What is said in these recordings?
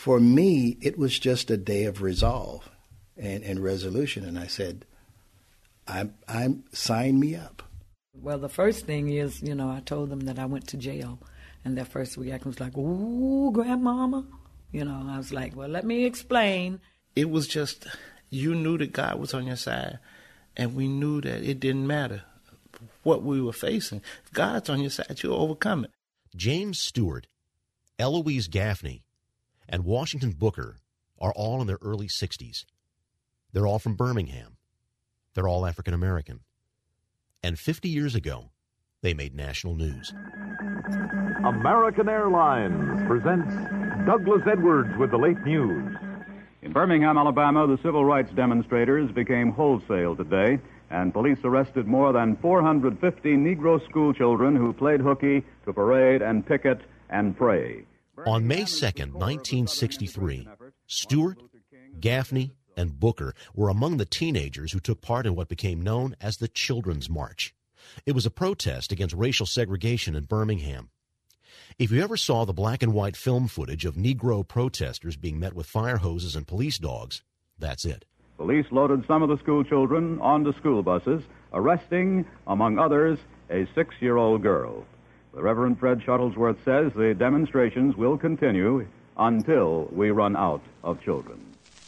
for me, it was just a day of resolve and resolution. And I said, I'm sign me up. Well, the first thing is, I told them that I went to jail. And their first reaction was like, ooh, grandmama. I was like, well, let me explain. It was just, you knew that God was on your side. And we knew that it didn't matter what we were facing. If God's on your side, you'll overcome it. James Stewart, Eloise Gaffney, and Washington Booker are all in their early 60s. They're all from Birmingham. They're all African American. And 50 years ago, they made national news. American Airlines presents Douglas Edwards with the late news. In Birmingham, Alabama, the civil rights demonstrators became wholesale today, and police arrested more than 450 Negro school children who played hooky to parade and picket and pray. On May 2nd, 1963, Stewart, Gaffney, and Booker were among the teenagers who took part in what became known as the Children's March. It was a protest against racial segregation in Birmingham. If you ever saw the black and white film footage of Negro protesters being met with fire hoses and police dogs, that's it. Police loaded some of the school children onto school buses, arresting, among others, a 6-year-old girl. The Reverend Fred Shuttlesworth says the demonstrations will continue until we run out of children.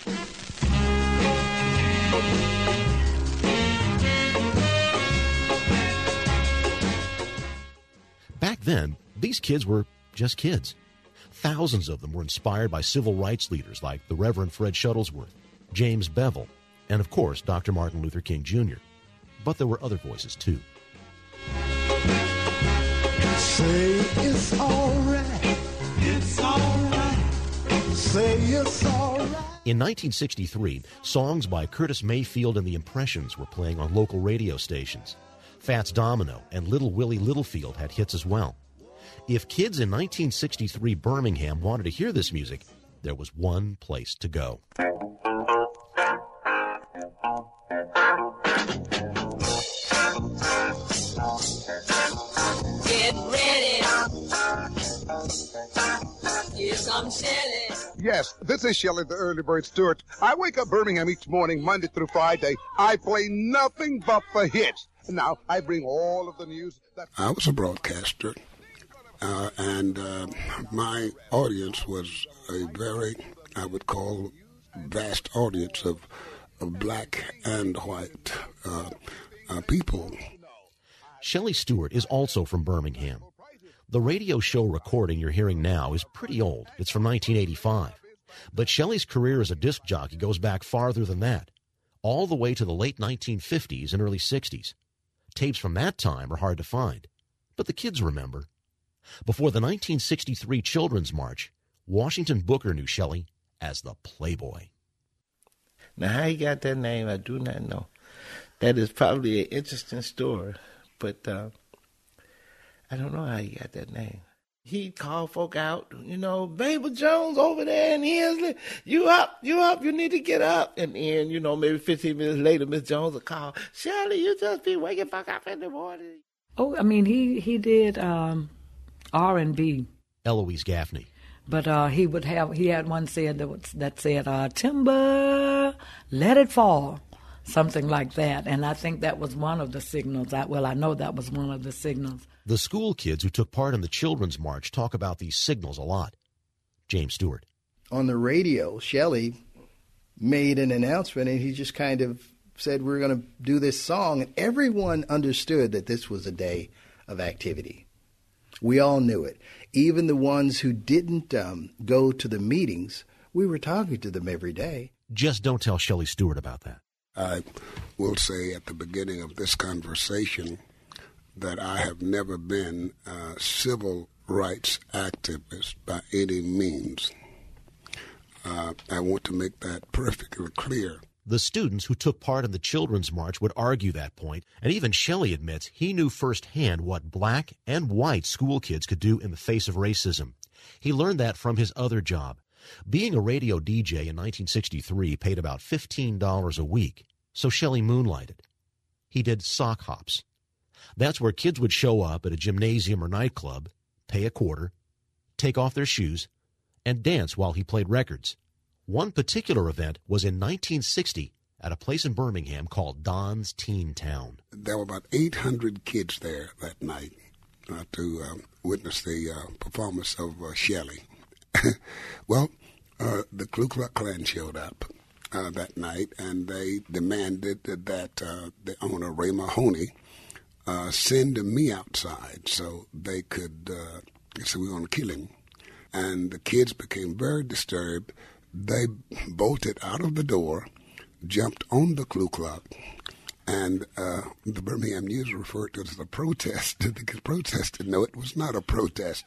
Back then, these kids were just kids. Thousands of them were inspired by civil rights leaders like the Reverend Fred Shuttlesworth, James Bevel, and of course, Dr. Martin Luther King Jr. But there were other voices, too. Say it's all right. It's all right. Say it's all right. In 1963, songs by Curtis Mayfield and the Impressions were playing on local radio stations. Fats Domino and Little Willie Littlefield had hits as well. If kids in 1963 Birmingham wanted to hear this music, there was one place to go. Get ready. Here's some Shelley. Yes, this is Shelley the Early Bird Stewart. I wake up Birmingham each morning, Monday through Friday. I play nothing but the hits. Now, I bring all of the news. I was a broadcaster, and my audience was a very, I would call, vast audience of black and white people. Shelley Stewart is also from Birmingham. The radio show recording you're hearing now is pretty old. It's from 1985. But Shelley's career as a disc jockey goes back farther than that, all the way to the late 1950s and early 60s. Tapes from that time are hard to find, but the kids remember. Before the 1963 Children's March, Washington Booker knew Shelley as the Playboy. Now, how he got that name, I do not know. That is probably an interesting story, but I don't know how he got that name. He called folk out, Mabel Jones over there in Hensley, you up, you need to get up. And then, maybe 15 minutes later, Miss Jones will call, Shelley, you just be waking fuck up in the morning. Oh, I mean, he did R&B. Eloise Gaffney. But he had one said that said, timber, let it fall, something like that. And I think that was one of the signals. I know that was one of the signals. The school kids who took part in the Children's March talk about these signals a lot. James Stewart. On the radio, Shelley made an announcement, and he just kind of said, we're going to do this song. And everyone understood that this was a day of activity. We all knew it. Even the ones who didn't go to the meetings, we were talking to them every day. Just don't tell Shelley Stewart about that. I will say at the beginning of this conversation that I have never been a civil rights activist by any means. I want to make that perfectly clear. The students who took part in the Children's March would argue that point, and even Shelley admits he knew firsthand what black and white school kids could do in the face of racism. He learned that from his other job. Being a radio DJ in 1963 paid about $15 a week, so Shelley moonlighted. He did sock hops. That's where kids would show up at a gymnasium or nightclub, pay a quarter, take off their shoes, and dance while he played records. One particular event was in 1960 at a place in Birmingham called Don's Teen Town. There were about 800 kids there that night to witness the performance of Shelley. Well, the Ku Klux Klan showed up that night, and they demanded that the owner, Ray Mahoney, send me outside so they could, so we were going to kill him. And the kids became very disturbed. They bolted out of the door, jumped on the Ku Klux, and the Birmingham News referred to it as a protest. The kids protested. No, it was not a protest.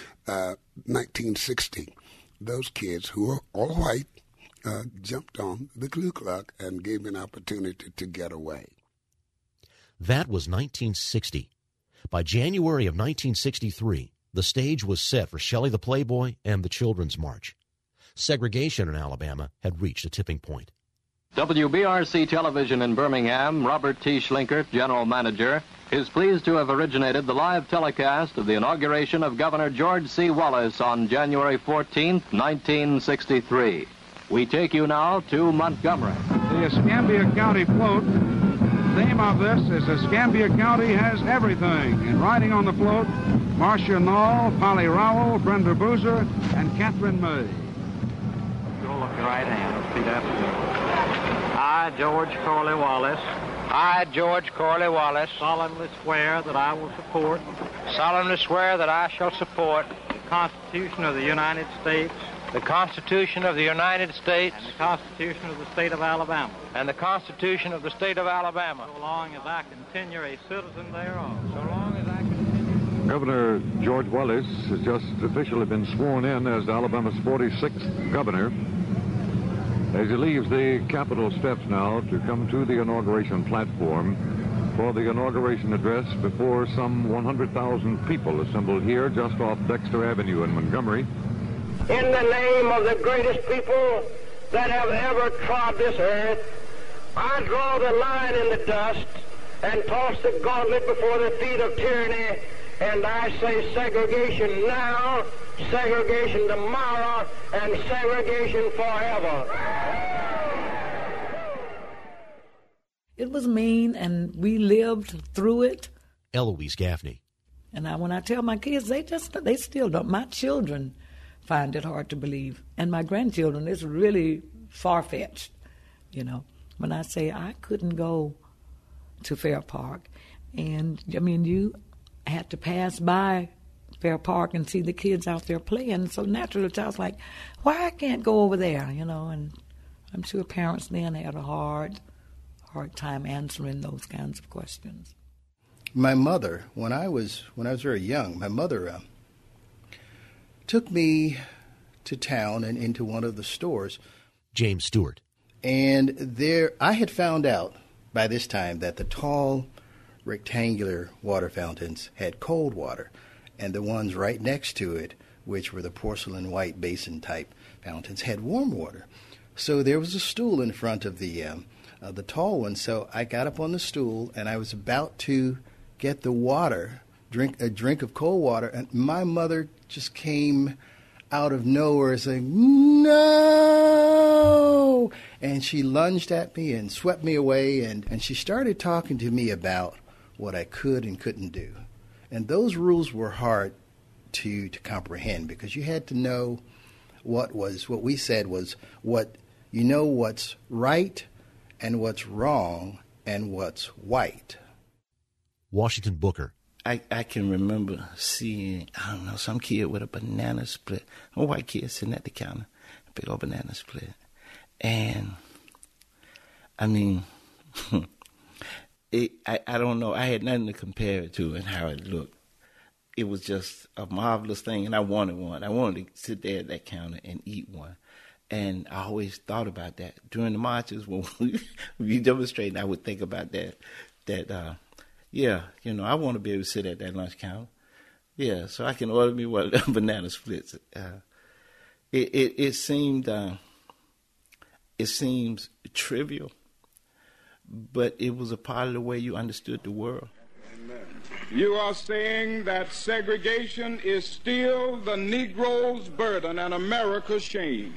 1960, those kids who were all white jumped on the Ku Klux and gave me an opportunity to get away. That was 1960. By January of 1963, the stage was set for Shelley the Playboy and the Children's March. Segregation in Alabama had reached a tipping point. WBRC Television in Birmingham, Robert T. Schlinkert, General Manager, is pleased to have originated the live telecast of the inauguration of Governor George C. Wallace on January 14, 1963. We take you now to Montgomery. The Escambia County float. The theme of this is Escambia County has everything. And riding on the float, Marcia Knoll, Polly Rowell, Brenda Boozer, and Catherine May. Go look your right hand. Repeat after me. I, George Corley Wallace. I, George Corley Wallace. Solemnly swear that I will support. Solemnly swear that I shall support. The Constitution of the United States. The Constitution of the United States. And the Constitution of the State of Alabama. And the Constitution of the State of Alabama. So long as I continue a citizen thereof. So long as I continue. Governor George Wallace has just officially been sworn in as Alabama's 46th governor. As he leaves the Capitol steps now to come to the inauguration platform for the inauguration address before some 100,000 people assembled here just off Dexter Avenue in Montgomery. In the name of the greatest people that have ever trod this earth, I draw the line in the dust and toss the gauntlet before the feet of tyranny, and I say segregation now, segregation tomorrow, and segregation forever. It was mean, and we lived through it. Eloise Gaffney. And when I tell my kids, they still don't. My children find it hard to believe. And my grandchildren, it's really far-fetched, you know. When I say I couldn't go to Fair Park, and, I mean, you had to pass by Fair Park and see the kids out there playing. So naturally, the child's like, why I can't go over there, you know? And I'm sure parents then had a hard time answering those kinds of questions. My mother, when I was very young, my mother took me to town and into one of the stores. James Stewart. And there, I had found out by this time that the tall, rectangular water fountains had cold water, and the ones right next to it, which were the porcelain white basin type fountains, had warm water. So there was a stool in front of the tall one. So I got up on the stool, and I was about to get the water, drink a drink of cold water, and my mother just came out of nowhere saying, "No!" And she lunged at me and swept me away, and she started talking to me about what I could and couldn't do. And those rules were hard to comprehend, because you had to know what we said was what's right and what's wrong and what's white. Washington Booker. I can remember seeing, some kid with a banana split, a white kid sitting at the counter, a big old banana split. And, I mean, I don't know. I had nothing to compare it to and how it looked. It was just a marvelous thing, and I wanted one. I wanted to sit there at that counter and eat one. And I always thought about that. During the marches, when we demonstrated, I would think about that I want to be able to sit at that lunch counter. Yeah, so I can order me one of the banana splits. It seems trivial, but it was a part of the way you understood the world. You are saying that segregation is still the Negro's burden and America's shame.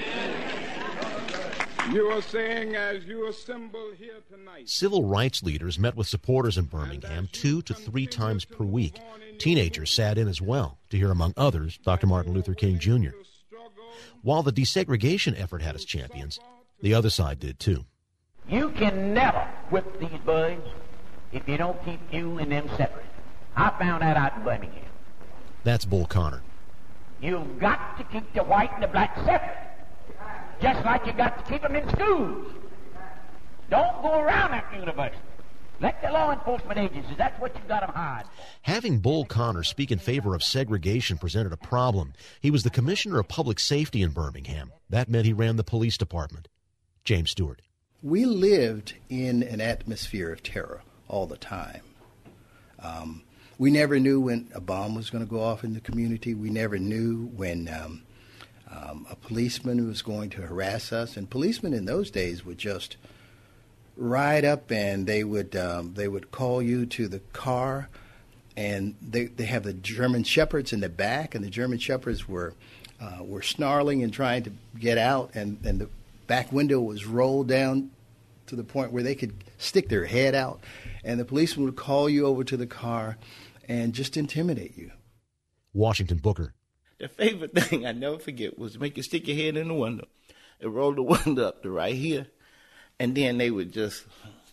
You are saying, as you assemble here tonight... Civil rights leaders met with supporters in Birmingham 2 to 3 times per week. Teenagers sat in as well to hear, among others, Dr. Martin Luther King Jr. While the desegregation effort had its champions, the other side did too. You can never whip these boys if you don't keep you and them separate. I found that out in Birmingham. That's Bull Connor. You've got to keep the white and the black separate. Just like you got to keep them in schools. Don't go around that university. Let the law enforcement agencies, that's what you got them hide. Having Bull Connor speak in favor of segregation presented a problem. He was the commissioner of public safety in Birmingham. That meant he ran the police department. James Stewart. We lived in an atmosphere of terror all the time. We never knew when a bomb was going to go off in the community. We never knew when a policeman was going to harass us. And policemen in those days would just ride up and they would call you to the car, and they have the German Shepherds in the back, and the German Shepherds were snarling and trying to get out, and the back window was rolled down to the point where they could stick their head out, and the policeman would call you over to the car and just intimidate you. Washington Booker. The favorite thing I never forget was make you stick your head in the window and roll the window up to right here, and then they would just,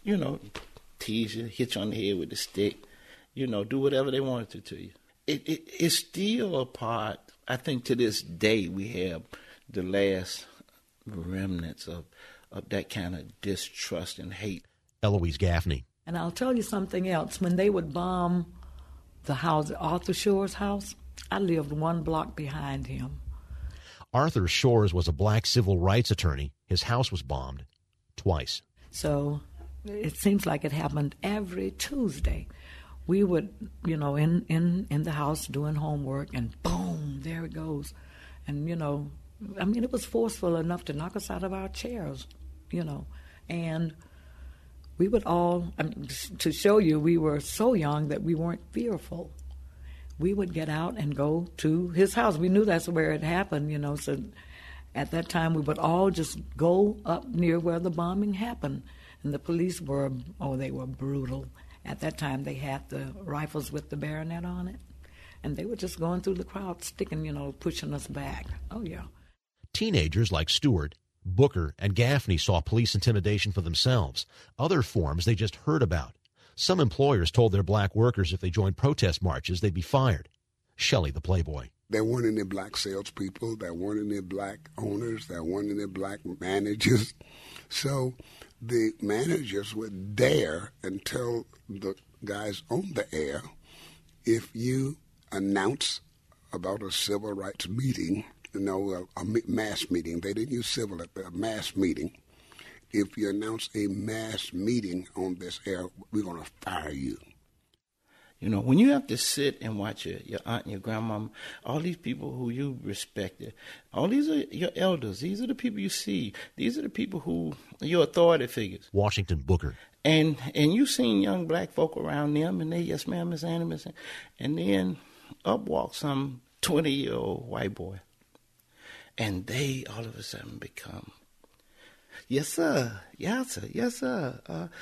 tease you, hit you on the head with a stick, do whatever they wanted to you. It's still a part, I think to this day we have the last remnants of that kind of distrust and hate. Eloise Gaffney. And I'll tell you something else. When they would bomb the house, Arthur Shore's house, I lived 1 block behind him. Arthur Shores was a black civil rights attorney. His house was bombed twice. So it seems like it happened every Tuesday. We would, in the house doing homework, and boom, there it goes. And, it was forceful enough to knock us out of our chairs, And we would all, to show you, we were so young that we weren't fearful. We would get out and go to his house. We knew that's where it happened, so at that time we would all just go up near where the bombing happened. And the police were brutal. At that time they had the rifles with the bayonet on it. And they were just going through the crowd, sticking, pushing us back. Oh, yeah. Teenagers like Stewart, Booker, and Gaffney saw police intimidation for themselves. Other forms they just heard about. Some employers told their black workers if they joined protest marches, they'd be fired. Shelley, the Playboy. There weren't any black salespeople. There weren't any black owners. There weren't any black managers. So the managers would dare and tell the guys on the air, if you announce about a civil rights meeting, a mass meeting, they didn't use civil at the mass meeting. If you announce a mass meeting on this air, we're going to fire you. When you have to sit and watch your aunt and your grandmama, all these people who you respected, all these are your elders. These are the people you see. These are the people who are your authority figures. Washington Booker. And you seen young black folk around them, and they, yes, ma'am, Miss Anna, Miss Anna. And then up walks some 20-year-old white boy. And they all of a sudden become, yes, sir, yes, sir, yes, sir.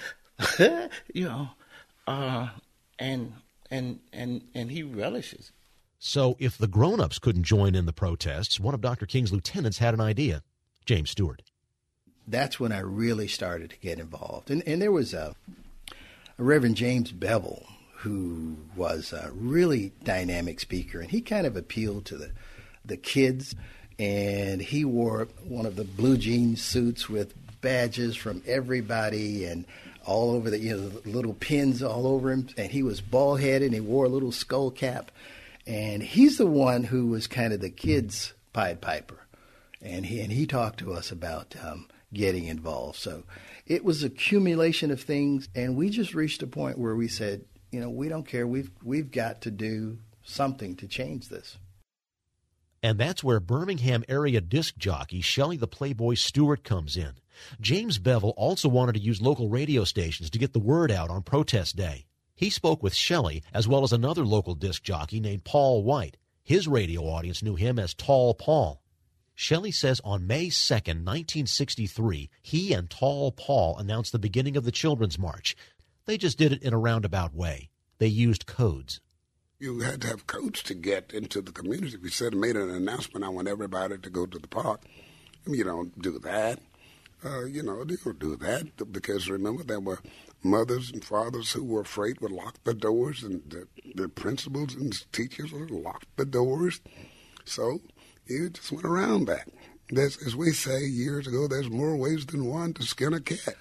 And he relishes. So if the grown-ups couldn't join in the protests, one of Dr. King's lieutenants had an idea. James Stewart. That's when I really started to get involved. And there was a Reverend James Bevel, who was a really dynamic speaker, and he kind of appealed to the kids. And he wore one of the blue jean suits with badges from everybody and all over the little pins all over him. And he was bald-headed, and he wore a little skull cap. And he's the one who was kind of the kids' Pied Piper. And he talked to us about getting involved. So it was an accumulation of things, and we just reached a point where we said, we don't care. We've got to do something to change this. And that's where Birmingham area disc jockey Shelley the Playboy Stewart comes in. James Bevel also wanted to use local radio stations to get the word out on protest day. He spoke with Shelley as well as another local disc jockey named Paul White. His radio audience knew him as Tall Paul. Shelley says on May 2nd, 1963, he and Tall Paul announced the beginning of the Children's March. They just did it in a roundabout way. They used codes. You had to have codes to get into the community. If you said made an announcement, I want everybody to go to the park. You don't do that. You don't do that because, remember, there were mothers and fathers who were afraid would lock the doors, and the principals and teachers would lock the doors. So you just went around that. As we say years ago, there's more ways than one to skin a cat.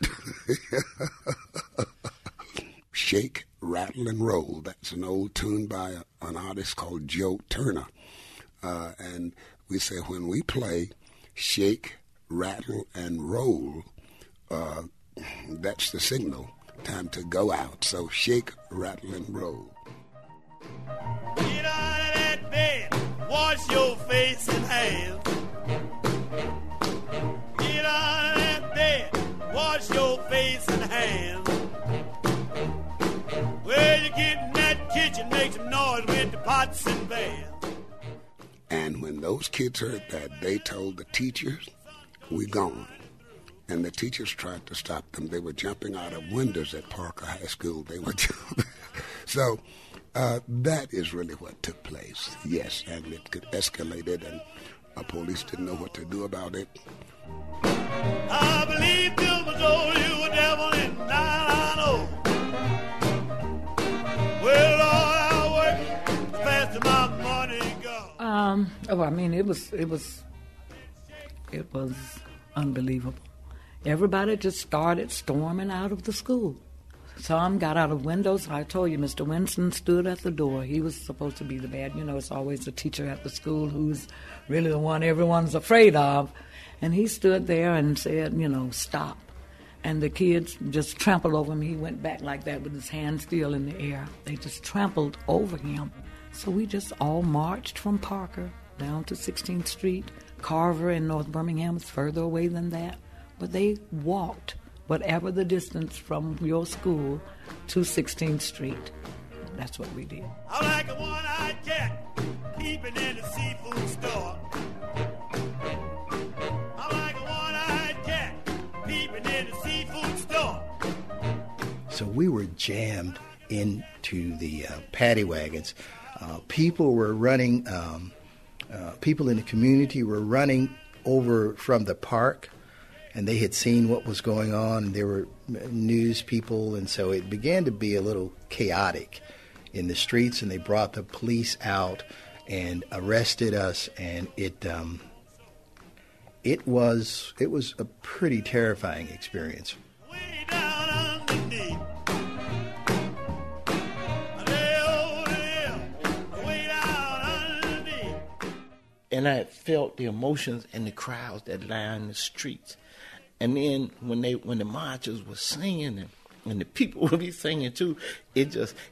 Shake, rattle, and roll. That's an old tune by an artist called Joe Turner. And we say when we play shake, rattle, and roll, that's the signal. Time to go out. So shake, rattle, and roll. Get out of that bed, wash your face and hands. Get out of that bed, wash your face and hands. Well, you get in that kitchen, make some noise with the pots and pans. And when those kids heard that, they told the teachers, "We gone." And the teachers tried to stop them. They were jumping out of windows at Parker High School. They were jumping. So that is really what took place. Yes, and it could escalate it, and police didn't know what to do about it. I believe Bill was old, you a devil in 990. Well, all I work, the faster my money goes. It was unbelievable. Everybody just started storming out of the school. Some got out of windows. I told you, Mr. Winston stood at the door. He was supposed to be the bad. It's always the teacher at the school who's really the one everyone's afraid of. And he stood there and said, stop. And the kids just trampled over him. He went back like that with his hand still in the air. They just trampled over him. So we just all marched from Parker down to 16th Street. Carver in North Birmingham is further away than that. But they walked whatever the distance from your school to 16th Street. That's what we did. I like a one-eyed cat peeping in the seafood store. I like a one-eyed cat peeping in the seafood store. So we were jammed into the paddy wagons. People were running, people in the community were running over from the park, and they had seen what was going on, and there were news people, and so it began to be a little chaotic in the streets, and they brought the police out and arrested us, and it was a pretty terrifying experience. Way down underneath. And I felt the emotions in the crowds that lined the streets. And then when the marchers were singing and the people would be singing too, and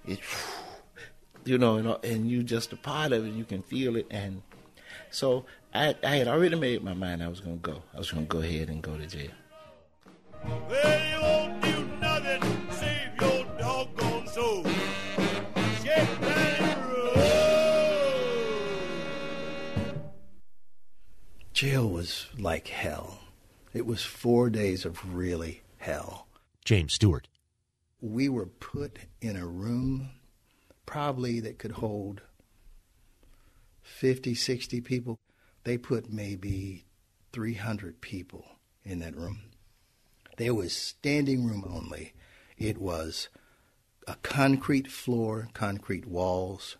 you just a part of it, you can feel it. And so I had already made my mind I was going to go. I was going to go ahead and go to jail. Well, you won't do nothing, save your doggone soul. Shake that roll. Jail was like hell. It was 4 days of really hell. James Stewart. We were put in a room probably that could hold 50, 60 people. They put maybe 300 people in that room. There was standing room only. It was a concrete floor, concrete walls,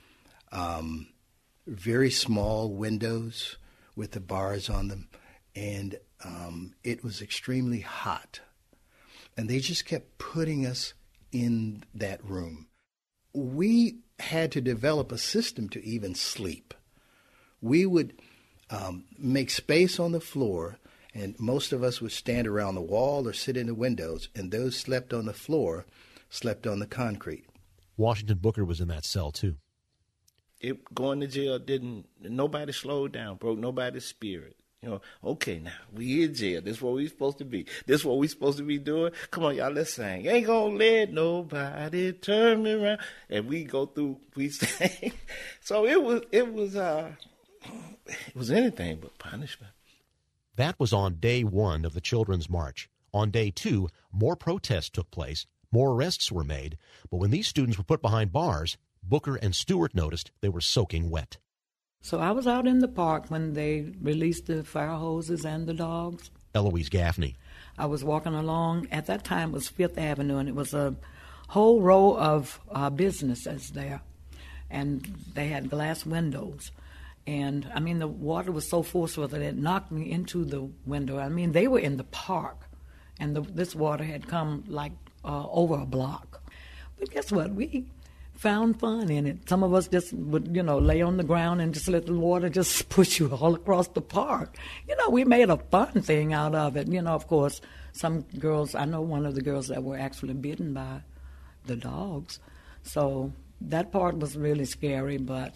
very small windows with the bars on them, and it was extremely hot. And they just kept putting us in that room. We had to develop a system to even sleep. We would make space on the floor, and most of us would stand around the wall or sit in the windows, and those slept on the floor, slept on the concrete. Washington Booker was in that cell, too. Going to jail nobody slowed down, broke nobody's spirit. You know, okay, now, we in jail. This is what we supposed to be. This is what we supposed to be doing. Come on, y'all, let's sing. Ain't gonna let nobody turn me around. And we go through, we sing. So it was anything but punishment. That was on day 1 of the Children's March. On day 2, more protests took place, more arrests were made, but when these students were put behind bars, Booker and Stewart noticed they were soaking wet. So I was out in the park when they released the fire hoses and the dogs. Eloise Gaffney. I was walking along. At that time, it was Fifth Avenue, and it was a whole row of businesses there. And they had glass windows. And, I mean, the water was so forceful that it knocked me into the window. I mean, they were in the park, and this water had come, like, over a block. But guess what? We found fun in it. Some of us just would, lay on the ground and just let the water just push you all across the park. We made a fun thing out of it. Of course, some girls, I know one of the girls that were actually bitten by the dogs. So that part was really scary, but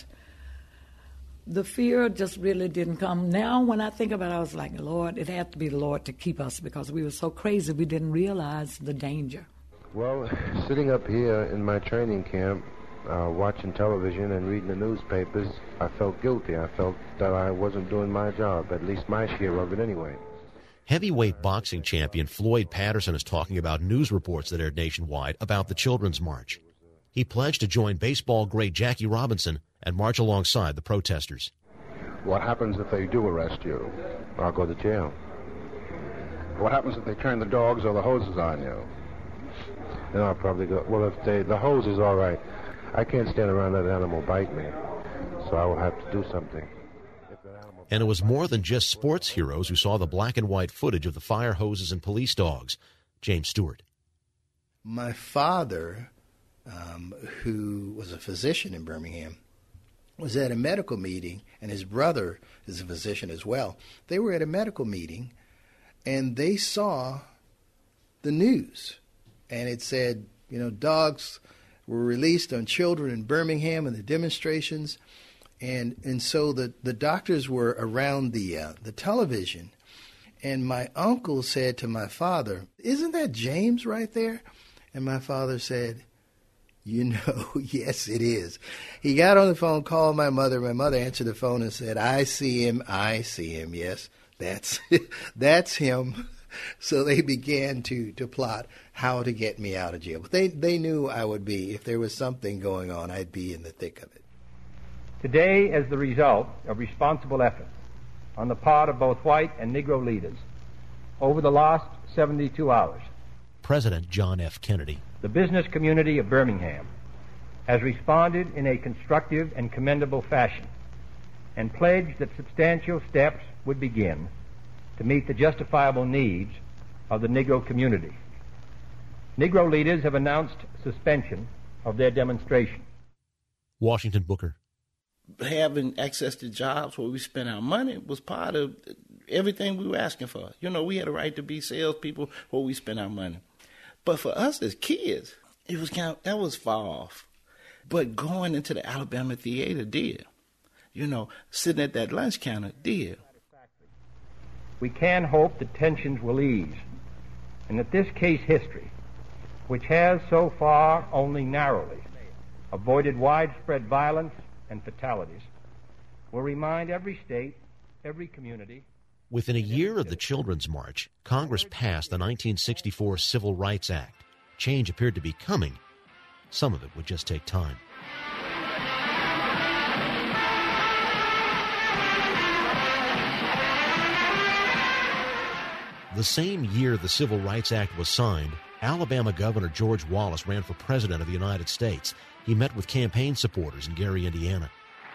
the fear just really didn't come. Now, when I think about it, I was like, Lord, it had to be the Lord to keep us because we were so crazy we didn't realize the danger. Well, sitting up here in my training camp, watching television and reading the newspapers, I felt guilty. I felt that I wasn't doing my job, at least my share of it anyway. Heavyweight boxing champion Floyd Patterson is talking about news reports that aired nationwide about the Children's March. He pledged to join baseball great Jackie Robinson and march alongside the protesters. What happens if they do arrest you? I'll go to jail. What happens if they turn the dogs or the hoses on you? Then I'll probably go, well, if the hose is all right, I can't stand around that animal bite me, so I will have to do something. And it was more than just sports heroes who saw the black and white footage of the fire hoses and police dogs. James Stewart. My father, who was a physician in Birmingham, was at a medical meeting, and his brother is a physician as well. They were at a medical meeting, and they saw the news. And it said, dogs were released on children in Birmingham and the demonstrations. And so the doctors were around the television. And my uncle said to my father, "Isn't that James right there?" And my father said, yes, it is. He got on the phone, called my mother. My mother answered the phone and said, I see him. Yes, that's him. So they began to plot how to get me out of jail. But they knew I would be, if there was something going on, I'd be in the thick of it. Today, as the result of responsible effort on the part of both white and Negro leaders over the last 72 hours, President John F. Kennedy. The business community of Birmingham has responded in a constructive and commendable fashion and pledged that substantial steps would begin to meet the justifiable needs of the Negro community. Negro leaders have announced suspension of their demonstration. Washington Booker. Having access to jobs where we spend our money was part of everything we were asking for. We had a right to be salespeople where we spend our money. But for us as kids, it was that was far off. But going into the Alabama Theater did. Sitting at that lunch counter did. We can hope that tensions will ease and that this case history, which has so far only narrowly avoided widespread violence and fatalities, will remind every state, every community. Within a year of the Children's March, Congress passed the 1964 Civil Rights Act. Change appeared to be coming. Some of it would just take time. The same year the Civil Rights Act was signed, Alabama Governor George Wallace ran for President of the United States. He met with campaign supporters in Gary, Indiana.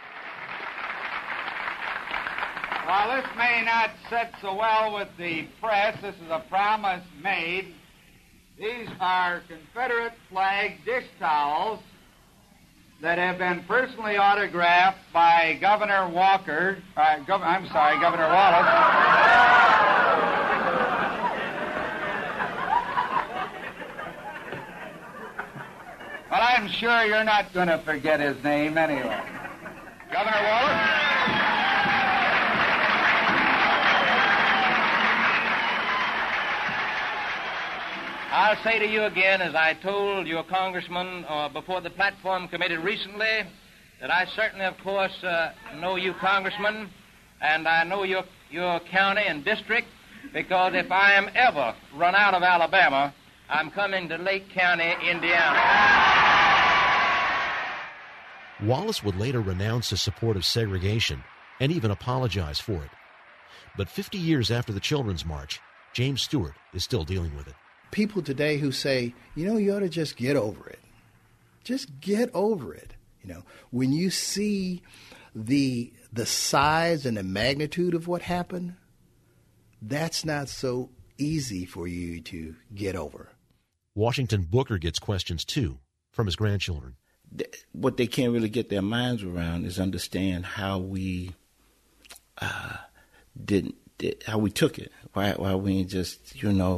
While this may not sit so well with the press, this is a promise made. These are Confederate flag dish towels that have been personally autographed by Governor Wallace. But I'm sure you're not going to forget his name anyway. Governor Wallace? I'll say to you again, as I told your congressman before the platform committee recently, that I certainly, of course, know you, Congressman, and I know your county and district, because if I am ever run out of Alabama, I'm coming to Lake County, Indiana. Wallace would later renounce his support of segregation and even apologize for it. But 50 years after the Children's March, James Stewart is still dealing with it. People today who say, you ought to just get over it. Just get over it. When you see the size and the magnitude of what happened, that's not so easy for you to get over. Washington Booker gets questions, too, from his grandchildren. What they can't really get their minds around is understand how we how we took it. Why we ain't just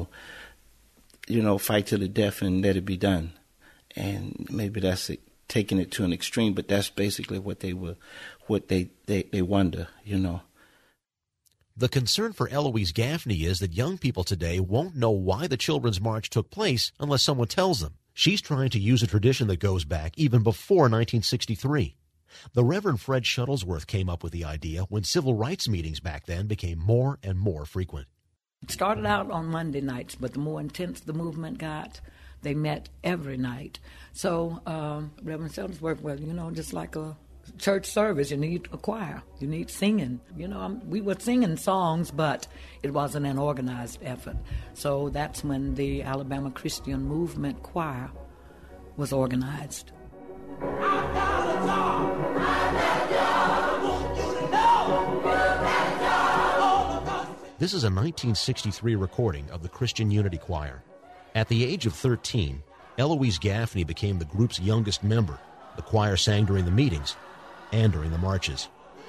fight to the death and let it be done. And maybe that's taking it to an extreme, but that's basically what they wonder. The concern for Eloise Gaffney is that young people today won't know why the Children's March took place unless someone tells them. She's trying to use a tradition that goes back even before 1963. The Reverend Fred Shuttlesworth came up with the idea when civil rights meetings back then became more and more frequent. It started out on Monday nights, but the more intense the movement got, they met every night. So Reverend Shuttlesworth, just like a church service, you need a choir, you need singing. We were singing songs, but it wasn't an organized effort. So that's when the Alabama Christian Movement Choir was organized. This is a 1963 recording of the Christian Unity Choir. At the age of 13, Eloise Gaffney became the group's youngest member. The choir sang during the meetings and during the marches.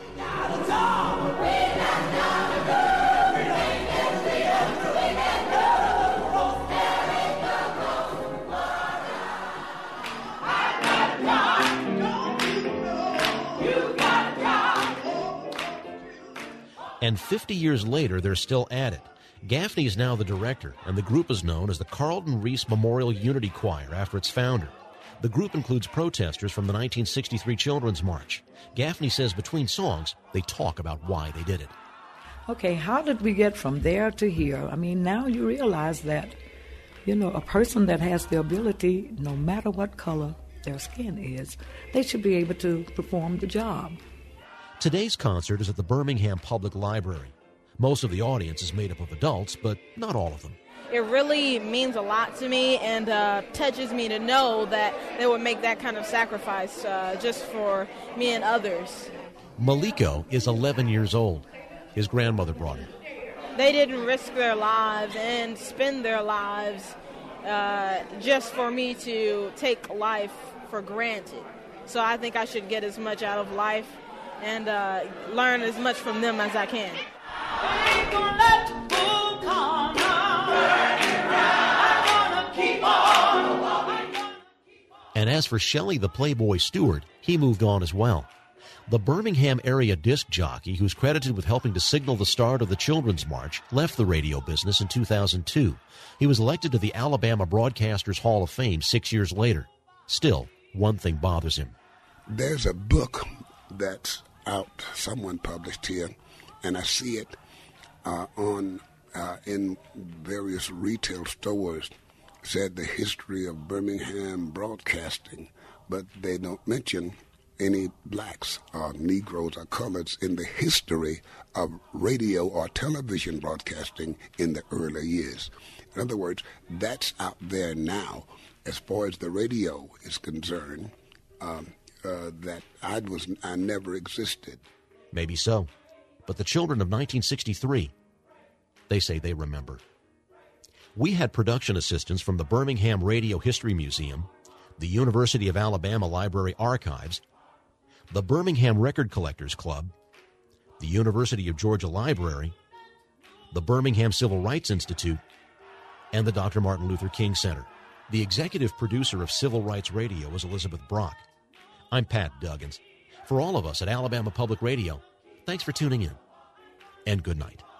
And 50 years later, they're still at it. Gaffney is now the director, and the group is known as the Carlton Reese Memorial Unity Choir after its founder. The group includes protesters from the 1963 Children's March. Gaffney says between songs, they talk about why they did it. Okay, how did we get from there to here? Now you realize that, a person that has the ability, no matter what color their skin is, they should be able to perform the job. Today's concert is at the Birmingham Public Library. Most of the audience is made up of adults, but not all of them. It really means a lot to me and touches me to know that they would make that kind of sacrifice just for me and others. Maliko is 11 years old. His grandmother brought him. They didn't risk their lives and spend their lives just for me to take life for granted. So I think I should get as much out of life and learn as much from them as I can. And as for Shelley the Playboy Stewart, he moved on as well. The Birmingham area disc jockey, who's credited with helping to signal the start of the Children's March, left the radio business in 2002. He was elected to the Alabama Broadcasters Hall of Fame 6 years later. Still, one thing bothers him. There's a book that's out, someone published here, and I see it in various retail stores, said the history of Birmingham broadcasting, but they don't mention any blacks or Negroes or coloreds in the history of radio or television broadcasting in the early years. In other words, that's out there now. As far as the radio is concerned, that I never existed. Maybe so. But the children of 1963, they say they remember. We had production assistance from the Birmingham Radio History Museum, the University of Alabama Library Archives, the Birmingham Record Collectors Club, the University of Georgia Library, the Birmingham Civil Rights Institute, and the Dr. Martin Luther King Center. The executive producer of Civil Rights Radio was Elizabeth Brock. I'm Pat Duggins. For all of us at Alabama Public Radio, thanks for tuning in, and good night.